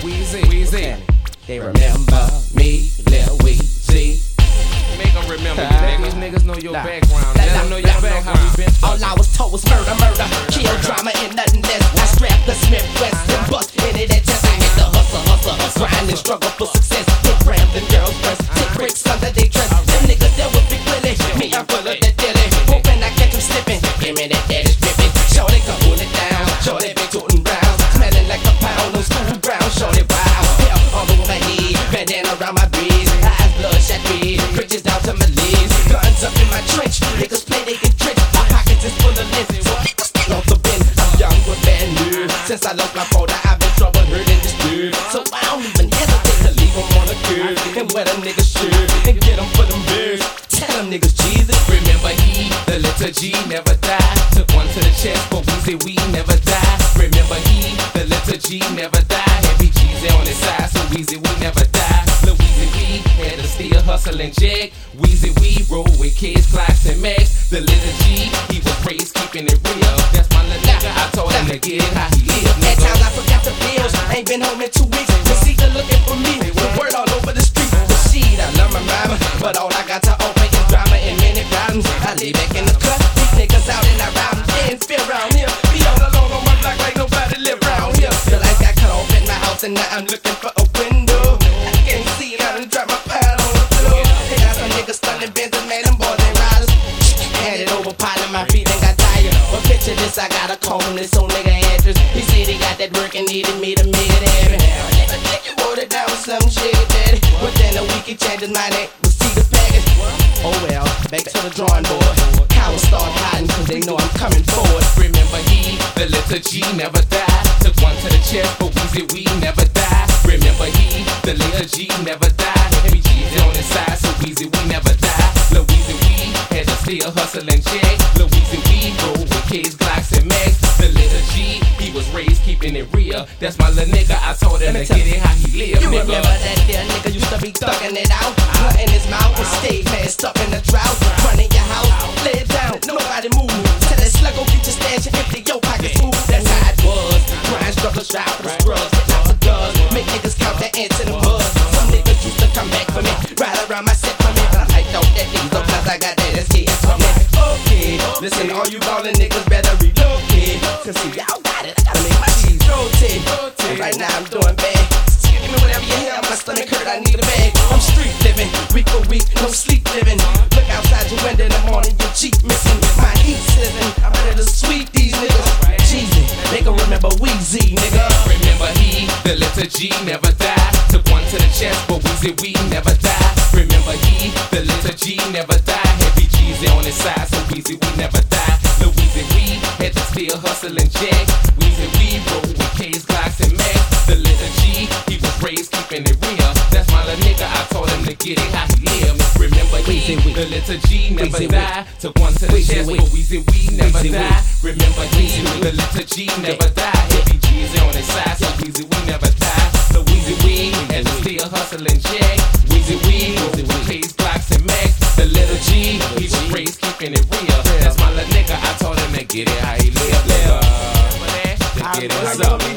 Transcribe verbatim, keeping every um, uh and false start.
Weezy, Weezy. They remember me, Lil Weezy. Make them remember you, nigga. These niggas know your background. Let them know your background. All I was told was murder, murder. Kill drama and nothing less. I strapped the Smith West and bust in it at chest. I hit the hustle, hustle. Grind and struggle for success. Get grams and girls' breasts. Take bricks under they dress. Them niggas there with Big Willie. Me, I'm full of that dilly. Hoping I catch them slipping. Give me that daddy stripping. Shorty come pull it down. Shorty big tootin' brown. Smelling like a pound on school ground. Shorty wow. Hair all over my head. Bandana around my breeze. Eyes bloodshot red. Bridges down to my legs. Guns up in my trench. Niggas play they get tricked. My pockets is full of lint. So niggas still off the bin. I'm young with bad news. Since I lost my folder, I've been trouble, hurt and disturbed. So I don't even hesitate to leave them on the curb. And wear them niggas shirt. And get them for them birds. Tell them niggas Jesus. Remember he, the little G, never died. Took one to the chest, but Weezy, we never die. Remember he, the little G, never died. Heavy G's on his side, so Weezy, we never die. Lil Weezy, we had to still hustle and jag. Weezy, we roll with kids, clocks, and max. The little G, he was raised keeping it real. That's my little nigga, I told him to get it how he live. At times I forgot the bills. Ain't been home in two weeks. The seeker looking for me. The word all over the street. The shit, I love my mama, but all I got to offer is drama and many problems. I lay back in the cut. These niggas out and around. Didn't feel around here. Be all alone on my block like nobody live around here. The lights got cut off in my house and now I'm looking for a window. I can't see it. I done drop my pile on the floor. They got some niggas stunning Benz and man, them boys ain't riders. Had it over, piling my feet and got tired. But picture this, I got a call from this old nigga address. He said he got that work and needed me to make it happen. Nigga, think you wrote it down with some shit, daddy. Within a week, he changed his mind and see the package. Oh well, back to the drawing board. Cowards start hiding cause they know I'm coming forward. Remember he, the little G, never died. Took one to the chest, but Weezy, we never die. Remember he, the little G, never died. Heavy G's on his side, so Weezy, we never die. Lil Weezy, we had to still hustle and jag. Lil Weezy, we roll with kids, Glocks, and Max. The little G, he was raised keeping it real. That's my little nigga, I told him to get it how he live, You nigga. remember that there nigga used to be thugging it out. Blood in his mouth and stay mad, stuck in the drought. Running your house, lay it down, nobody move. Tell that slug go get your stash and empty your pockets full. That's how it was. Grind, struggle, strive for the scrubs. Lots of guns, make niggas count their ants in the buzz. Some niggas used to come back for me, ride around my set for me. But I thought that these up cause I got that S K S for me. Okay, listen, all you ballin' niggas better relocate. Cause see, y'all got it, I gotta make my cheese rotate. And right now I'm doing bad. Give me whatever you hear, my stomach hurt, I need a bag. I'm street living, week for week, no sleep living. Look outside your window in the morning, your Jeep missing. My heat sizzling, I'm ready to sweep these niggas. Jeezy, they gon' remember Weezy, nigga. Remember he, the little G, never died. Took one to the chest, but Weezy, we never die. Remember he, the little G, never died. Heavy G's on his side, so Weezy, we never die. Lil Weezy, we had to still hustle and jag. Weezy, we roll with K's, Glocks, and Max. The little G, he was raised keeping it real. That's my little nigga, I told him to get it how he live. Remember he, the little G, never died. Took one to the chest, but Weezy, we never die. Remember he, the little G, never died. Heavy G's on his side, so Weezy, we never die. So Weezy, we had to still hustle and jag. Weezy, we roll with K's, Glocks, and Max. The little G, he was raised keeping it real. That's my little nigga, I told him to get it how he live. Nigga, to get it how he live.